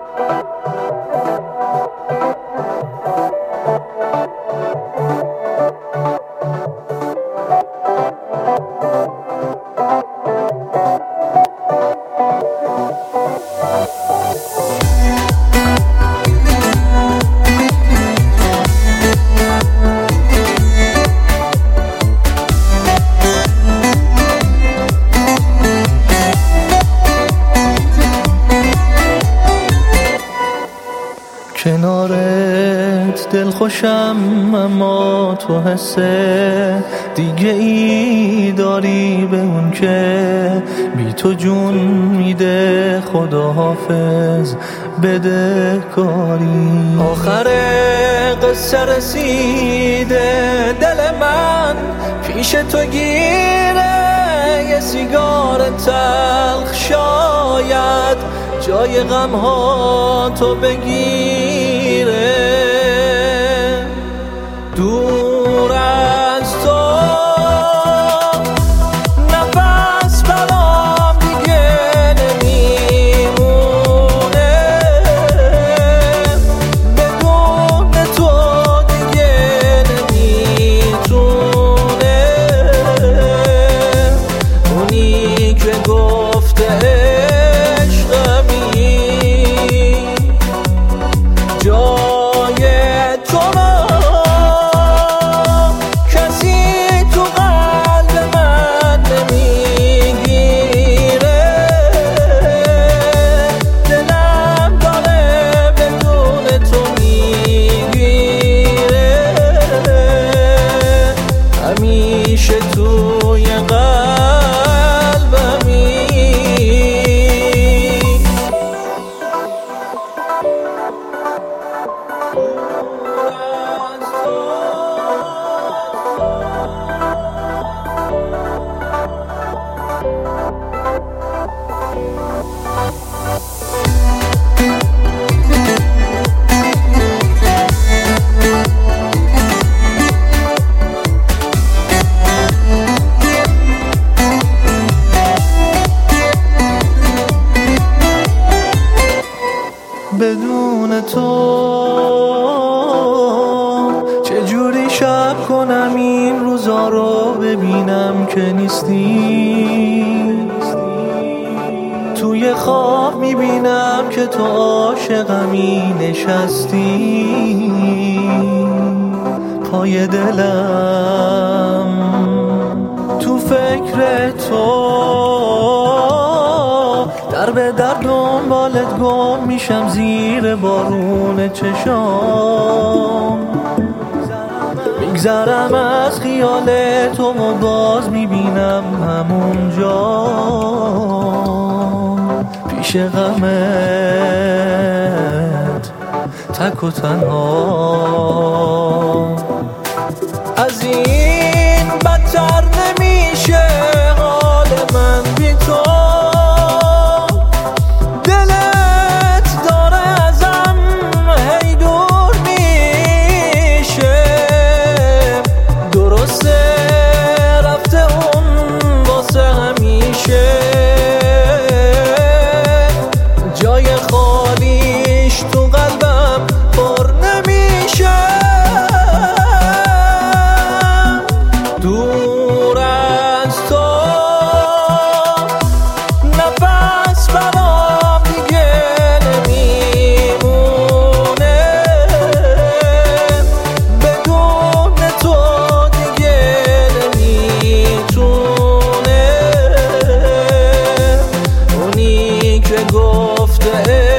کنارت دل خوشم، اما تو حس دیگه ای داری به اون که بی تو جون میده. خدا حافظ بده کاری. آخر قصه رسیده دل من پیش تو گیره، یه سیگار تلخ شاید جای غم ها تو بگیره. دور از تو نفس برام دیگه نمیمونه، بدون تو دیگه نمیتونه. اونی که گفته جای تو کسی تو قلب من نمیگیره. دلم داره بدون تو میگیره، همیشه توی قلبمی. بدون تو چجوری شب کنم این روزا رو ببینم که نیستی. توی خواب میبینم که تو عاشقمی نشستی پای دلم. تو فکر تو در به در دنبالت گم میشم زیر بارون چشام. میگذرم از خیال تو و باز میبینم همونجا پیش غمت تک و تنها. از این بدتر نمیشه حال من بی تو. جای خالیش تو قلبم پر نمیشه. دور از تو نفس برام دیگه نمیمونه، بدون تو دیگه نمیتونه. اونی که گفته